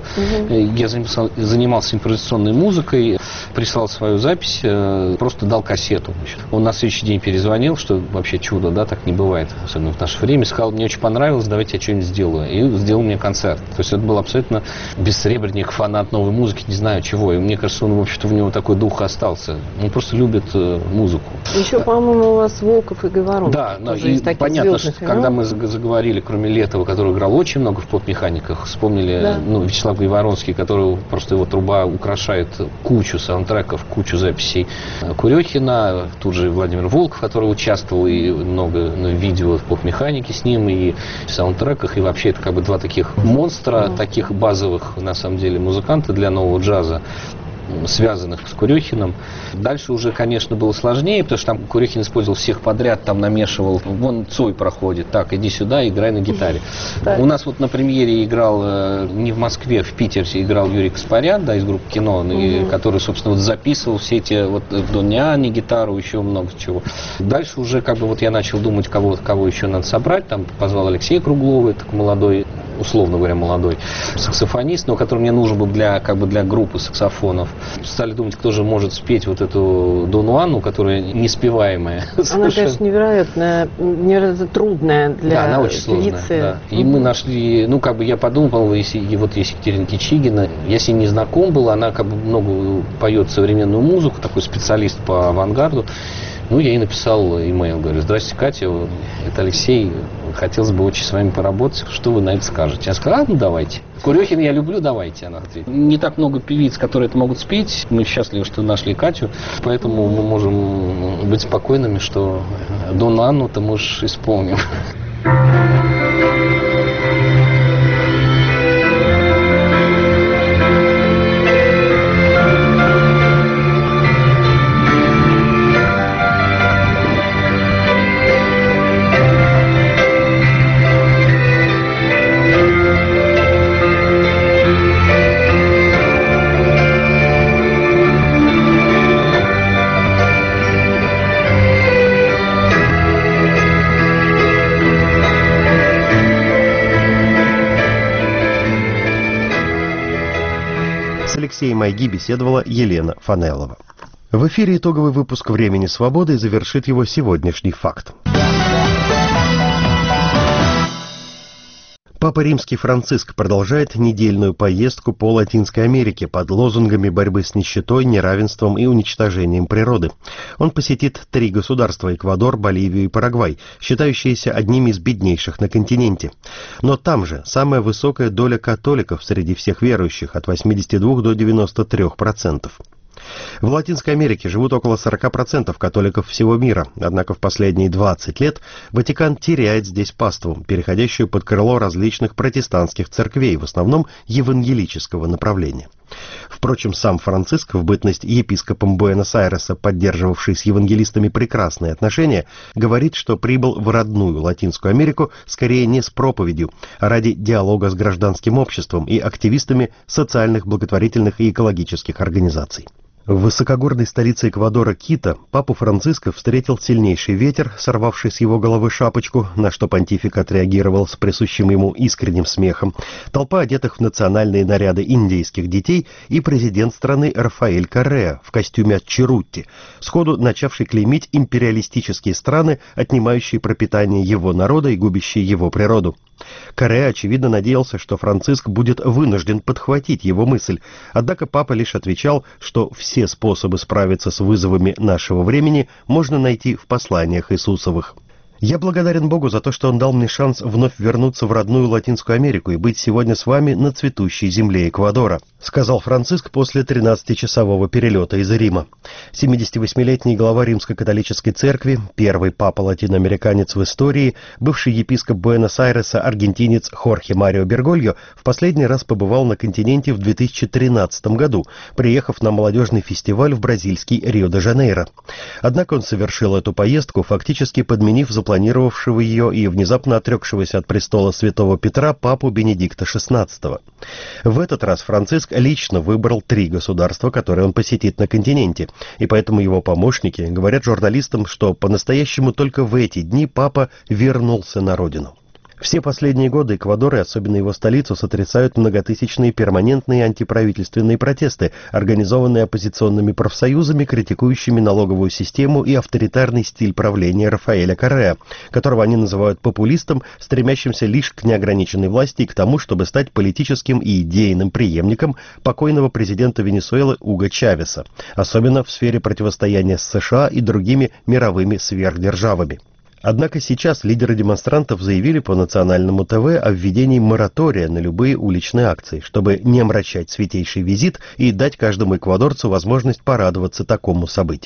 S10: Я занимался импровизационной музыкой, прислал свою запись, просто дал кассету. Он на следующий день перезвонил, что вообще чудо, да, так не бывает, особенно в наше время. Сказал, мне очень понравилось, давайте я что-нибудь сделаю. И сделал мне концерт. То есть это был абсолютно бессребренник, фанат новой музыки, не знаю чего. И мне кажется, он, в общем-то, в него такой дух остался. Он просто любит музыку.
S9: Еще, по-моему, у вас Волков и Говорон.
S10: Да, и понятно, что когда мы заговорили, кроме Летова, который играл очень много в поп-механиках, вспомнили Вячеслав Гайворонский, который просто его труба украшает кучу саундтреков, кучу записей Курехина, тут же Владимир Волков, который участвовал и много видео в поп-механике с ним, и в саундтреках, и вообще это как бы два таких монстра, таких базовых, на самом деле, музыканта для нового джаза. связанных с Курехиным. Дальше уже, конечно, было сложнее, потому что там Курехин использовал всех подряд, там намешивал, вон Цой проходит, так, иди сюда, играй на гитаре. У нас вот на премьере играл, не в Москве, в Питере играл Юрий Каспарян, да, из группы «Кино», который, собственно, вот записывал все эти, вот, Доняни, гитару, еще много чего. Дальше уже, как бы, вот я начал думать, кого еще надо собрать, там позвал Алексея Круглова, так молодой, условно говоря, молодой саксофонист, но который мне нужен был для группы саксофонов. Стали думать, кто же может спеть вот эту Дону Анну, которая неспеваемая.
S9: Она, конечно, невероятно трудная для
S10: она очень сложная,
S9: певицы.
S10: Да. И мы нашли, я подумал, если есть Екатерина Кичигина, я с ней не знаком был, она как бы много поет современную музыку, такой специалист по авангарду. Я ей написал имейл, говорю: здравствуйте, Катя, это Алексей, хотелось бы очень с вами поработать, что вы на это скажете? Она сказала: давайте. Курехин я люблю, давайте, она ответила. Не так много певиц, которые это могут спеть, мы счастливы, что нашли Катю, поэтому мы можем быть спокойными, что Дону Анну-то мы уж исполним.
S1: С Алексеем Айги беседовала Елена Фанелова. В эфире итоговый выпуск «Времени свободы» и завершит его сегодняшний факт. Папа Римский Франциск продолжает недельную поездку по Латинской Америке под лозунгами борьбы с нищетой, неравенством и уничтожением природы. Он посетит 3 государства – Эквадор, Боливию и Парагвай, считающиеся одними из беднейших на континенте. Но там же самая высокая доля католиков среди всех верующих – от 82 до 93%. В Латинской Америке живут около 40% католиков всего мира, однако в последние 20 лет Ватикан теряет здесь паству, переходящую под крыло различных протестантских церквей, в основном евангелического направления. Впрочем, сам Франциск, в бытность епископом Буэнос-Айреса, поддерживавший с евангелистами прекрасные отношения, говорит, что прибыл в родную Латинскую Америку скорее не с проповедью, а ради диалога с гражданским обществом и активистами социальных, благотворительных и экологических организаций. В высокогорной столице Эквадора Кито папу Франциска встретил сильнейший ветер, сорвавший с его головы шапочку, на что понтифик отреагировал с присущим ему искренним смехом, толпа одетых в национальные наряды индейских детей и президент страны Рафаэль Корреа в костюме Черутти, сходу начавший клеймить империалистические страны, отнимающие пропитание его народа и губящие его природу. Корреа, очевидно, надеялся, что Франциск будет вынужден подхватить его мысль, однако папа лишь отвечал, что все способы справиться с вызовами нашего времени можно найти в посланиях Иисусовых. «Я благодарен Богу за то, что Он дал мне шанс вновь вернуться в родную Латинскую Америку и быть сегодня с вами на цветущей земле Эквадора», сказал Франциск после 13-часового перелета из Рима. 78-летний глава Римской католической церкви, первый папа-латиноамериканец в истории, бывший епископ Буэнос-Айреса, аргентинец Хорхе Марио Бергольо, в последний раз побывал на континенте в 2013 году, приехав на молодежный фестиваль в бразильский Рио-де-Жанейро. Однако он совершил эту поездку, фактически подменив запланировавшего ее и внезапно отрекшегося от престола святого Петра папу Бенедикта XVI. В этот раз Франциск лично выбрал 3 государства, которые он посетит на континенте, и поэтому его помощники говорят журналистам, что по-настоящему только в эти дни папа вернулся на родину. Все последние годы Эквадор и особенно его столицу сотрясают многотысячные перманентные антиправительственные протесты, организованные оппозиционными профсоюзами, критикующими налоговую систему и авторитарный стиль правления Рафаэля Корреа, которого они называют популистом, стремящимся лишь к неограниченной власти и к тому, чтобы стать политическим и идейным преемником покойного президента Венесуэлы Уго Чавеса, особенно в сфере противостояния с США и другими мировыми сверхдержавами. Однако сейчас лидеры демонстрантов заявили по национальному ТВ о введении моратория на любые уличные акции, чтобы не омрачать святейший визит и дать каждому эквадорцу возможность порадоваться такому событию.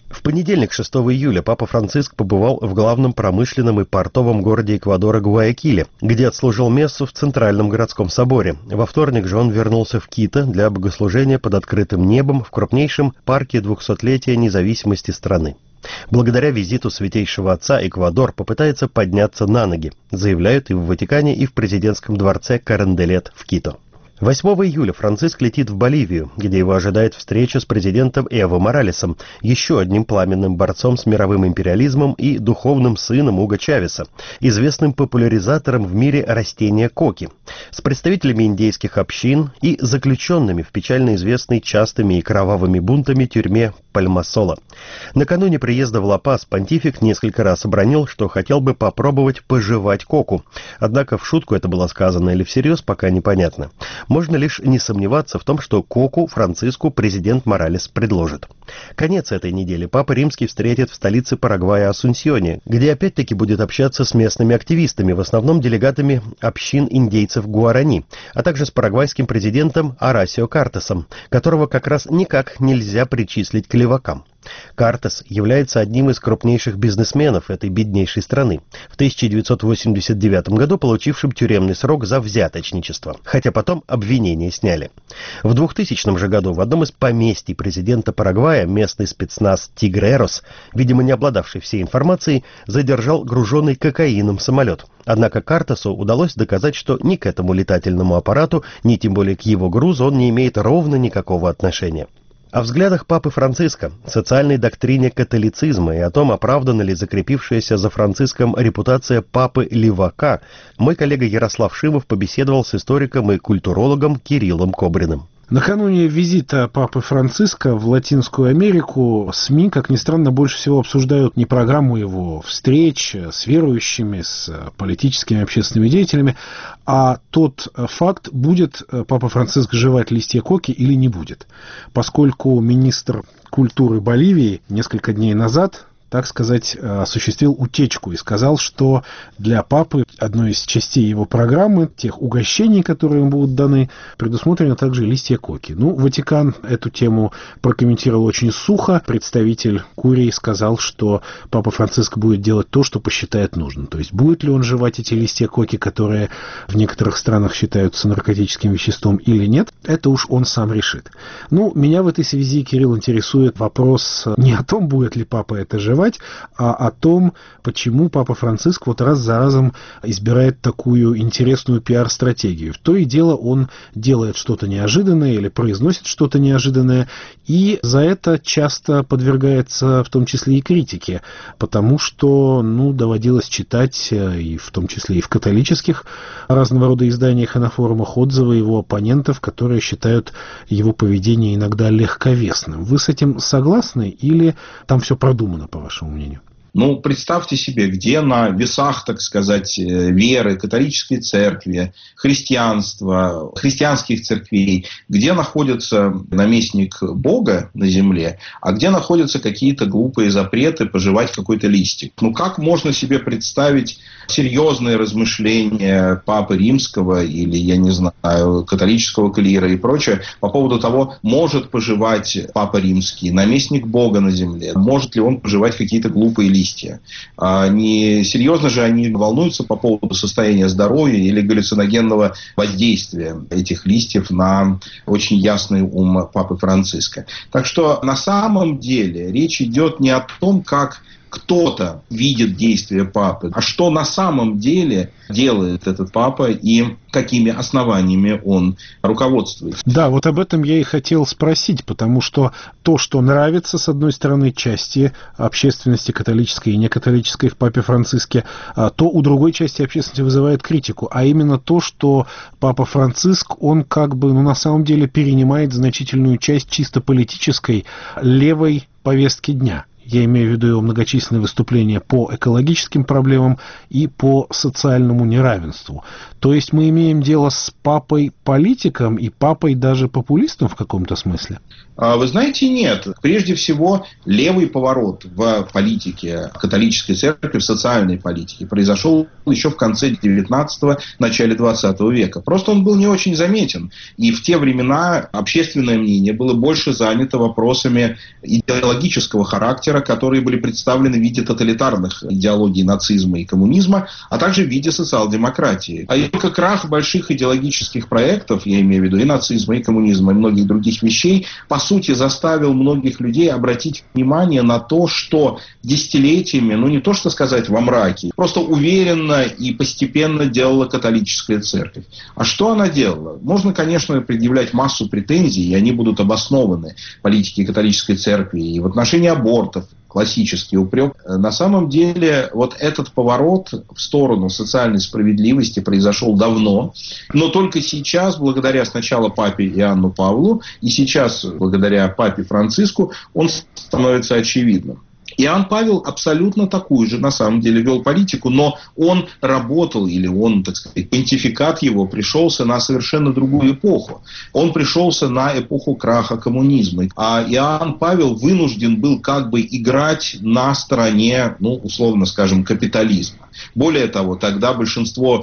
S1: В понедельник, 6 июля, Папа Франциск побывал в главном промышленном и портовом городе Эквадора Гуаякиле, где отслужил мессу в Центральном городском соборе. Во вторник же он вернулся в Кито для богослужения под открытым небом в крупнейшем парке 200-летия независимости страны. Благодаря визиту Святейшего Отца Эквадор попытается подняться на ноги, заявляют и в Ватикане, и в президентском дворце Каренделет в Кито. 8 июля Франциск летит в Боливию, где его ожидает встреча с президентом Эво Моралесом, еще одним пламенным борцом с мировым империализмом и духовным сыном Уго Чавеса, известным популяризатором в мире растения коки, с представителями индейских общин и заключенными в печально известной частыми и кровавыми бунтами тюрьме Пальмасола. Накануне приезда в Ла-Пас понтифик несколько раз обронил, что хотел бы попробовать пожевать коку. Однако в шутку это было сказано или всерьез, пока непонятно. Можно лишь не сомневаться в том, что коку Франциску президент Моралес предложит. Конец этой недели Папа Римский встретит в столице Парагвая Асунсьоне, где опять-таки будет общаться с местными активистами, в основном делегатами общин индейцев Гуарани, а также с парагвайским президентом Орасио Картесом, которого как раз никак нельзя причислить к левакам. Картес является одним из крупнейших бизнесменов этой беднейшей страны, в 1989 году получившим тюремный срок за взяточничество, хотя потом обвинения сняли. В 2000 же году в одном из поместий президента Парагвая местный спецназ «Тигрерос», видимо не обладавший всей информацией, задержал груженный кокаином самолет. Однако Картесу удалось доказать, что ни к этому летательному аппарату, ни тем более к его грузу он не имеет ровно никакого отношения. О взглядах Папы Франциска, социальной доктрине католицизма и о том, оправдана ли закрепившаяся за Франциском репутация Папы Левака, мой коллега Ярослав Шимов побеседовал с историком и культурологом Кириллом Кобриным.
S11: Накануне визита Папы Франциска в Латинскую Америку СМИ, как ни странно, больше всего обсуждают не программу его встреч с верующими, с политическими общественными деятелями, а тот факт, будет Папа Франциск жевать листья коки или не будет. Поскольку министр культуры Боливии несколько дней назад, так сказать, осуществил утечку и сказал, что для папы одной из частей его программы, тех угощений, которые ему будут даны, предусмотрены также листья коки. Ватикан эту тему прокомментировал очень сухо. Представитель Курии сказал, что Папа Франциск будет делать то, что посчитает нужным. То есть будет ли он жевать эти листья коки, которые в некоторых странах считаются наркотическим веществом, или нет, это уж он сам решит. Меня в этой связи, Кирилл, интересует вопрос не о том, будет ли папа это жевать, а о том, почему Папа Франциск раз за разом избирает такую интересную пиар-стратегию. То и дело он делает что-то неожиданное или произносит что-то неожиданное, и за это часто подвергается в том числе и критике, потому что, доводилось читать, и в том числе и в католических разного рода изданиях и на форумах, отзывы его оппонентов, которые считают его поведение иногда легковесным. Вы с этим согласны или там все продумано, по вашему мнению?
S12: Представьте себе, где на весах, так сказать, веры, католической церкви, христианства, христианских церквей, где находится наместник Бога на земле, а где находятся какие-то глупые запреты пожевать какой-то листик. Как можно себе представить серьезные размышления Папы Римского или, я не знаю, католического клира и прочее по поводу того, может пожевать Папа Римский, наместник Бога на земле, может ли он пожевать какие-то глупые листья. Не серьезно же они волнуются по поводу состояния здоровья или галлюциногенного воздействия этих листьев на очень ясный ум Папы Франциска. Так что на самом деле речь идет не о том, как кто-то видит действия папы, а что на самом деле делает этот папа и какими основаниями он руководствуется.
S11: Да, об этом я и хотел спросить, потому что то, что нравится, с одной стороны, части общественности католической и некатолической в Папе Франциске, то у другой части общественности вызывает критику, а именно то, что Папа Франциск, он на самом деле перенимает значительную часть чисто политической левой повестки дня. Я имею в виду его многочисленные выступления по экологическим проблемам и по социальному неравенству. То есть мы имеем дело с папой-политиком и папой даже популистом в каком-то смысле?
S12: Вы знаете, нет. Прежде всего, левый поворот в политике католической церкви, в социальной политике, произошел еще в конце 19-го, начале 20 века. Просто он был не очень заметен. И в те времена общественное мнение было больше занято вопросами идеологического характера, центра, которые были представлены в виде тоталитарных идеологий нацизма и коммунизма, а также в виде социал-демократии. А только крах больших идеологических проектов, я имею в виду и нацизма, и коммунизма, и многих других вещей, по сути, заставил многих людей обратить внимание на то, что десятилетиями, не то что сказать во мраке, просто уверенно и постепенно делала католическая церковь. А что она делала? Можно, конечно, предъявлять массу претензий, и они будут обоснованы политике католической церкви и в отношении абортов, классический упрек. На самом деле, вот этот поворот в сторону социальной справедливости произошел давно, но только сейчас, благодаря сначала папе Иоанну Павлу, и сейчас, благодаря папе Франциску, он становится очевидным. Иоанн Павел абсолютно такую же, на самом деле, вел политику, но он работал, или он, так сказать, понтификат его пришелся на совершенно другую эпоху. Он пришелся на эпоху краха коммунизма. А Иоанн Павел вынужден был как бы играть на стороне, условно скажем, капитализма. Более того, тогда большинство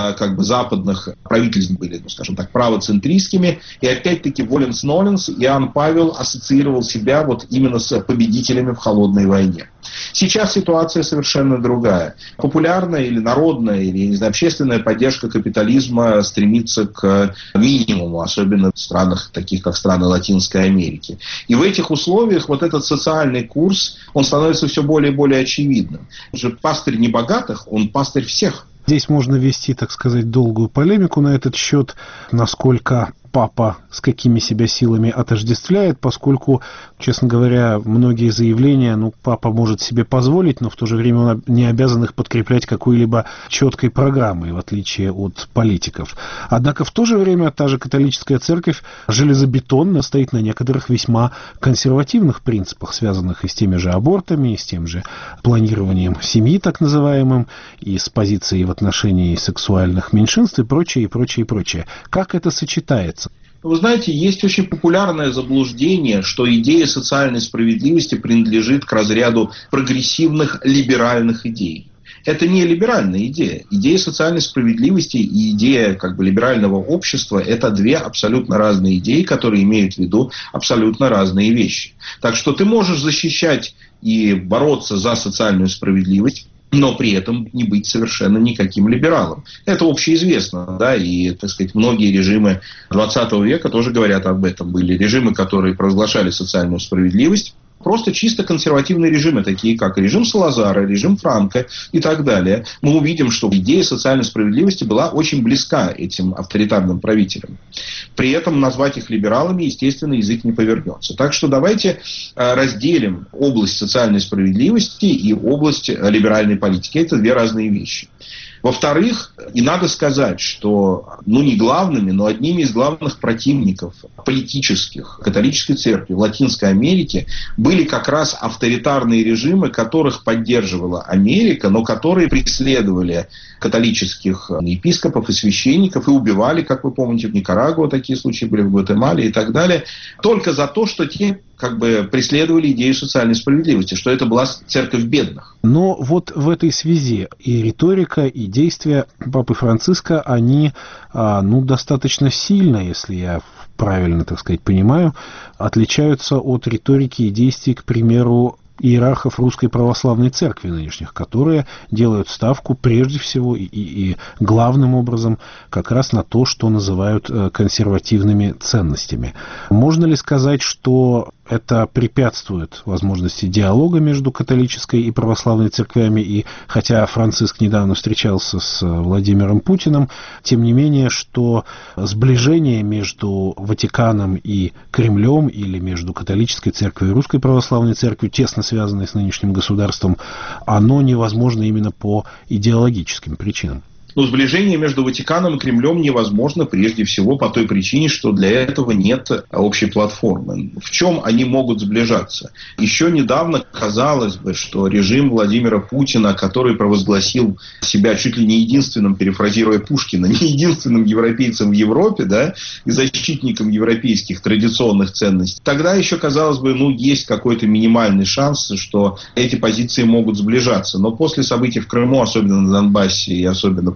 S12: западных правительств были, скажем так, правоцентристскими, и опять-таки воленс-ноленс Иоанн Павел ассоциировал себя вот именно с победителями в холодной войне. Сейчас ситуация совершенно другая. Популярная или народная, или общественная поддержка капитализма стремится к минимуму, особенно в странах, таких как страны Латинской Америки. И в этих условиях вот этот социальный курс, он становится все более и более очевидным. Пастырь небогатых, он пастырь всех.
S11: Здесь можно вести, так сказать, долгую полемику на этот счет, насколько папа с какими себя силами отождествляет, поскольку, честно говоря, многие заявления, папа может себе позволить, но в то же время он не обязан их подкреплять какой-либо четкой программой, в отличие от политиков. Однако в то же время та же католическая церковь железобетонно стоит на некоторых весьма консервативных принципах, связанных и с теми же абортами, и с тем же планированием семьи, так называемым, и с позицией в отношении сексуальных меньшинств и прочее, и прочее, и прочее. Как это сочетается?
S12: Вы знаете, есть очень популярное заблуждение, что идея социальной справедливости принадлежит к разряду прогрессивных либеральных идей. Это не либеральная идея. Идея социальной справедливости и идея либерального общества – это две абсолютно разные идеи, которые имеют в виду абсолютно разные вещи. Так что ты можешь защищать и бороться за социальную справедливость, но при этом не быть совершенно никаким либералом. Это общеизвестно, да, и, так сказать, многие режимы 20 века тоже говорят об этом. Были режимы, которые провозглашали социальную справедливость, просто чисто консервативные режимы, такие как режим Салазара, режим Франко и так далее. Мы увидим, что идея социальной справедливости была очень близка этим авторитарным правителям. При этом назвать их либералами, естественно, язык не повернется. Так что давайте разделим область социальной справедливости и область либеральной политики. Это две разные вещи. Во-вторых, и надо сказать, что, не главными, но одними из главных противников политических католической церкви в Латинской Америке были как раз авторитарные режимы, которых поддерживала Америка, но которые преследовали католических епископов и священников и убивали, как вы помните, в Никарагуа такие случаи были, в Гватемале и так далее, только за то, что те преследовали идею социальной справедливости, что это была церковь бедных.
S11: Но вот в этой связи и риторика, и действия папы Франциска, они достаточно сильно, если я правильно, так сказать, понимаю, отличаются от риторики и действий, к примеру, иерархов Русской Православной Церкви нынешних, которые делают ставку прежде всего и главным образом как раз на то, что называют консервативными ценностями. Можно ли сказать, что это препятствует возможности диалога между католической и православной церквями, и хотя Франциск недавно встречался с Владимиром Путиным, тем не менее, что сближение между Ватиканом и Кремлем или между католической церковью и Русской Православной Церковью, тесно связанной с нынешним государством, оно невозможно именно по идеологическим причинам.
S12: Но сближение между Ватиканом и Кремлем невозможно прежде всего по той причине, что для этого нет общей платформы. В чем они могут сближаться? Еще недавно казалось бы, что режим Владимира Путина, который провозгласил себя чуть ли не единственным, перефразируя Пушкина, не единственным европейцем в Европе, да, и защитником европейских традиционных ценностей, тогда еще казалось бы, есть какой-то минимальный шанс, что эти позиции могут сближаться. Но после событий в Крыму, особенно на Донбассе и особенно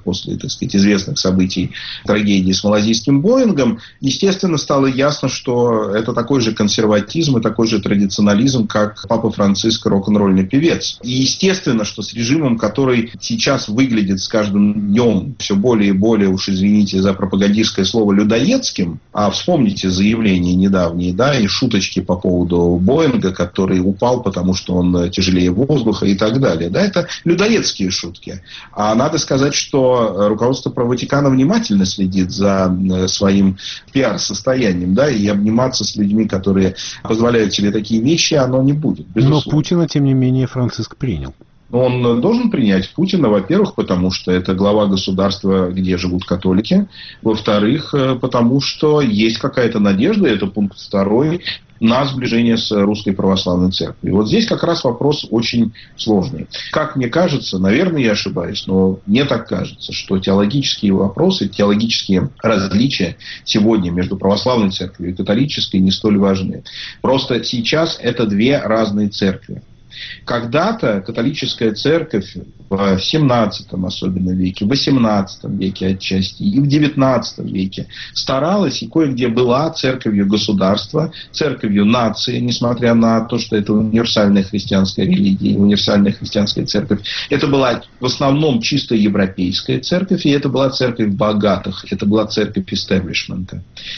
S12: после, так сказать, известных событий трагедии с малазийским Боингом, естественно, стало ясно, что это такой же консерватизм и такой же традиционализм, как Папа Франциск, рок-н-ролльный певец. И естественно, что с режимом, который сейчас выглядит с каждым днем все более и более, уж извините за пропагандистское слово, людоедским, а вспомните заявления недавние, да, и шуточки по поводу Боинга, который упал, потому что он тяжелее воздуха и так далее. Да, это людоедские шутки. А надо сказать, что руководство Ватикана внимательно следит за своим пиар-состоянием, да, и обниматься с людьми, которые позволяют себе такие вещи, оно не будет, безусловно.
S11: Но Путина, тем не менее, Франциск принял.
S12: Он должен принять Путина, во-первых, потому что это глава государства, где живут католики. Во-вторых, потому что есть какая-то надежда, это пункт 2, на сближение с Русской Православной Церковью. Вот здесь как раз вопрос очень сложный. Как мне кажется, наверное, я ошибаюсь, но мне так кажется, что теологические вопросы, теологические различия сегодня между Православной Церковью и католической не столь важны. Просто сейчас это две разные церкви. Когда-то католическая церковь в 17 особенно веке, в 18 веке отчасти и в 19 веке старалась и кое-где была церковью государства, церковью нации, несмотря на то, что это универсальная христианская религия, универсальная христианская церковь. Это была в основном чисто европейская церковь, и это была церковь богатых, это была церковь истеблишмента.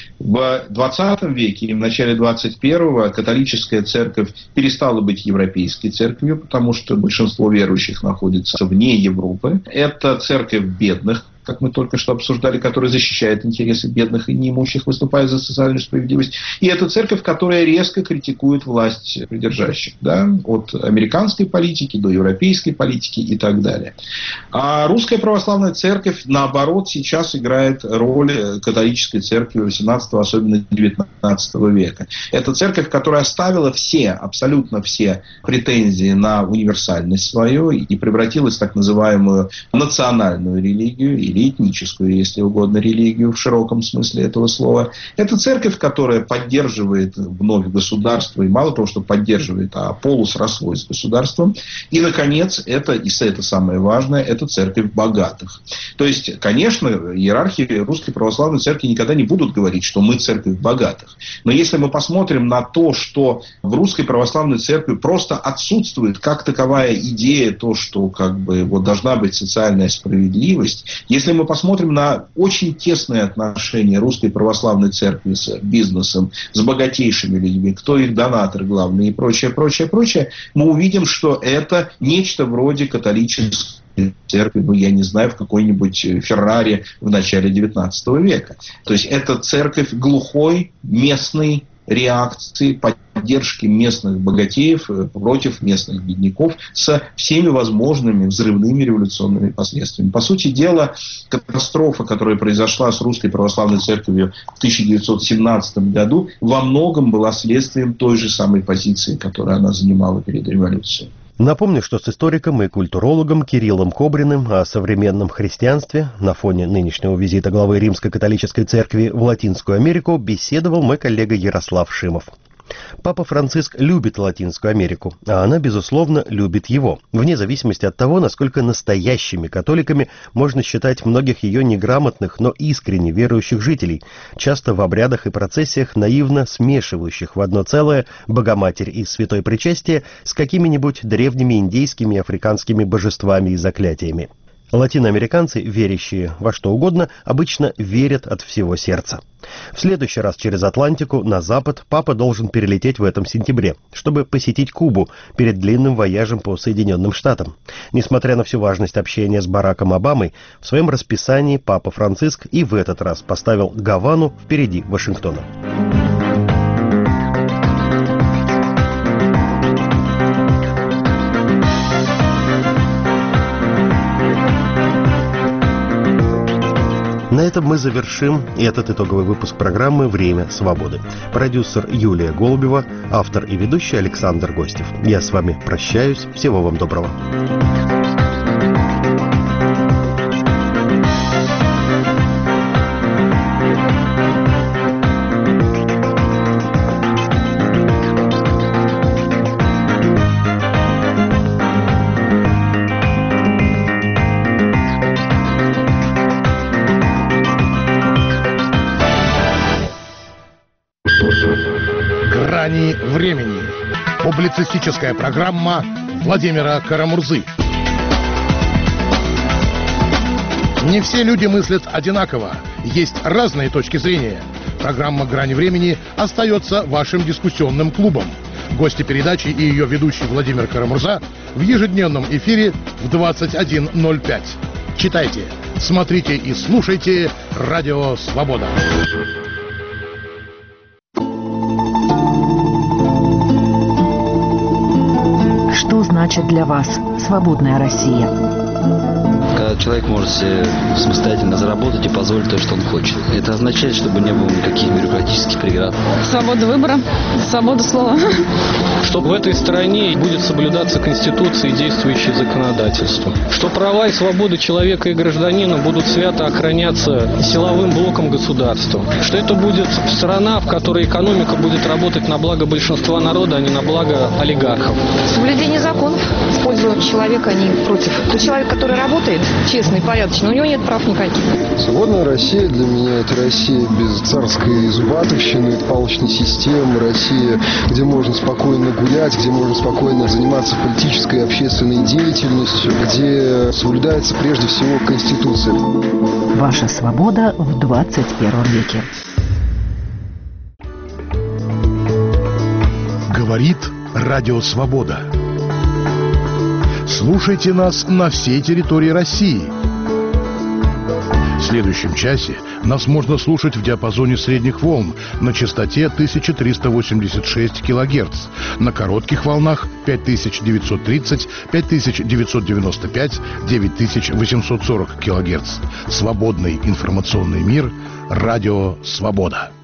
S12: В 20 веке и в начале 21-го католическая церковь перестала быть европейской церковью, потому что большинство верующих находится вне Европы. Это церковь бедных, как мы только что обсуждали, которая защищает интересы бедных и неимущих, выступает за социальную справедливость. И это церковь, которая резко критикует власть придержащих, да, от американской политики до европейской политики и так далее. А Русская Православная Церковь, наоборот, сейчас играет роль католической церкви 18-го, особенно 19 века. Это церковь, которая оставила все, абсолютно все претензии на универсальность свою и превратилась в так называемую национальную религию или этническую, если угодно, религию в широком смысле этого слова. Это церковь, которая поддерживает вновь государство, и мало того, что поддерживает, а полусрослось с государством. И, наконец, это самое важное, это церковь богатых. То есть, конечно, иерархи Русской Православной Церкви никогда не будут говорить, что мы церковь богатых. Но если мы посмотрим на то, что в Русской Православной Церкви просто отсутствует как таковая идея, то, что как бы вот должна быть социальная справедливость, если мы посмотрим на очень тесные отношения Русской Православной Церкви с бизнесом, с богатейшими людьми, кто их донатор главный и прочее, мы увидим, что это нечто вроде католической церкви, я не знаю, в какой-нибудь Феррари в начале 19 века. То есть это церковь глухой, местной реакции, поддержки местных богатеев против местных бедняков с всеми возможными взрывными революционными последствиями. По сути дела, катастрофа, которая произошла с Русской Православной Церковью в 1917 году, во многом была следствием той же самой позиции, которую она занимала перед революцией.
S1: Напомню, что с историком и культурологом Кириллом Кобриным о современном христианстве на фоне нынешнего визита главы Римской католической церкви в Латинскую Америку беседовал мой коллега Ярослав Шимов. Папа Франциск любит Латинскую Америку, а она, безусловно, любит его, вне зависимости от того, насколько настоящими католиками можно считать многих ее неграмотных, но искренне верующих жителей, часто в обрядах и процессиях наивно смешивающих в одно целое Богоматерь и Святое Причастие с какими-нибудь древними индейскими и африканскими божествами и заклятиями. Латиноамериканцы, верящие во что угодно, обычно верят от всего сердца. В следующий раз через Атлантику на запад папа должен перелететь в этом сентябре, чтобы посетить Кубу перед длинным вояжем по Соединенным Штатам. Несмотря на всю важность общения с Бараком Обамой, в своем расписании папа Франциск и в этот раз поставил Гавану впереди Вашингтона. На этом мы завершим этот итоговый выпуск программы «Время свободы». Продюсер Юлия Голубева, автор и ведущий Александр Гостев. Я с вами прощаюсь. Всего вам доброго.
S13: Грани времени. Публицистическая программа Владимира Карамурзы. Не все люди мыслят одинаково. Есть разные точки зрения. Программа «Грани времени» остается вашим дискуссионным клубом. Гости передачи и ее ведущий Владимир Карамурза в ежедневном эфире в 21:05. Читайте, смотрите и слушайте «Радио Свобода».
S14: Что значит для вас свободная Россия?
S15: Когда человек может себе самостоятельно заработать и позволить то, что он хочет. Это означает, чтобы не было никаких бюрократических преград.
S16: Свобода выбора, свобода слова.
S10: Что в этой стране будет соблюдаться Конституция и действующее законодательство. Что права и свободы человека и гражданина будут свято охраняться силовым блоком государства. Что это будет страна, в которой экономика будет работать на благо большинства народа, а не на благо олигархов.
S9: Соблюдение законов в пользу человека, а не против. Тот человек, который работает честно и порядочно, у него нет прав никаких.
S17: Свободная Россия для меня — это Россия без царской зубатовщины, палочной системы, Россия, где можно спокойно гулять, где можно спокойно заниматься политической и общественной деятельностью, где соблюдается прежде всего Конституция.
S14: Ваша свобода в 21 веке.
S13: Говорит Радио Свобода. Слушайте нас на всей территории России. В следующем часе нас можно слушать в диапазоне средних волн на частоте 1386 кГц, на коротких волнах 5930, 5995, 9840 кГц. Свободный информационный мир. Радио Свобода.